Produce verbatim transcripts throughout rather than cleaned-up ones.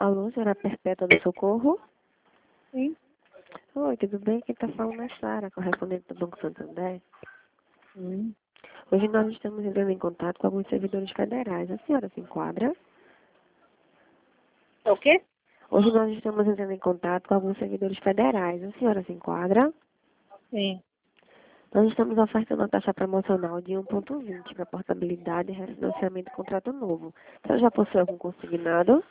Alô, senhora Perpétua do Socorro? Sim. Oi, tudo bem? Quem está falando é Sara, correspondente do Banco Santander. Hum. Hoje nós estamos entrando em contato com alguns servidores federais. A senhora se enquadra? É o quê? Hoje nós estamos entrando em contato com alguns servidores federais. A senhora se enquadra? Sim. Nós estamos ofertando uma taxa promocional de um vírgula vinte para portabilidade e refinanciamento de contrato novo. A senhora já possui algum consignado?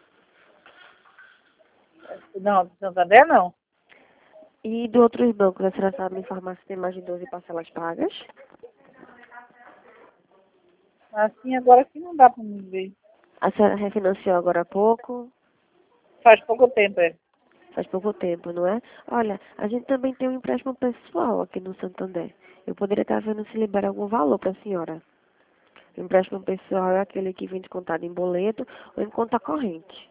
Não, do Santander não. E de outros bancos, a senhora sabe me informar se tem mais de doze parcelas pagas? Assim, agora aqui não dá para me ver. A senhora refinanciou agora há pouco? Faz pouco tempo, é. Faz pouco tempo, não é? Olha, a gente também tem um empréstimo pessoal aqui no Santander. Eu poderia estar vendo se libera algum valor para a senhora. O empréstimo pessoal é aquele que vem descontado em boleto ou em conta corrente.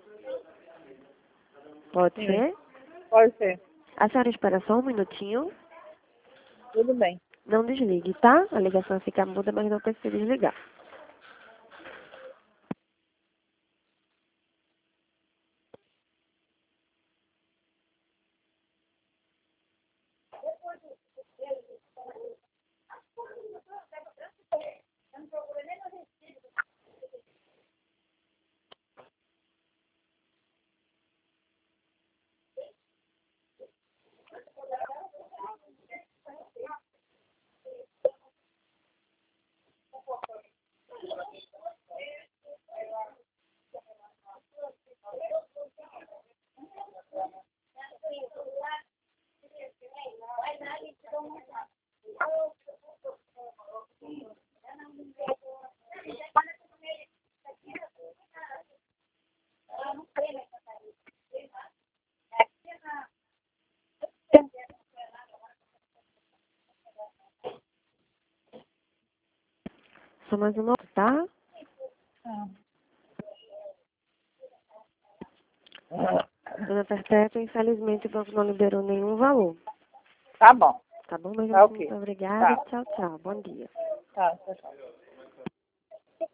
Pode Sim. ser? Pode ser. A senhora espera só um minutinho. Tudo bem. Não desligue, tá? A ligação fica muda, mas não precisa desligar. Só mais uma, tá? Ah. Dona Perpétua, infelizmente o banco não liberou nenhum valor. Tá bom. Tá bom? Mas Tá muito ok. obrigada. Tá. Tchau, tchau. Bom dia. Tá, tchau, tchau.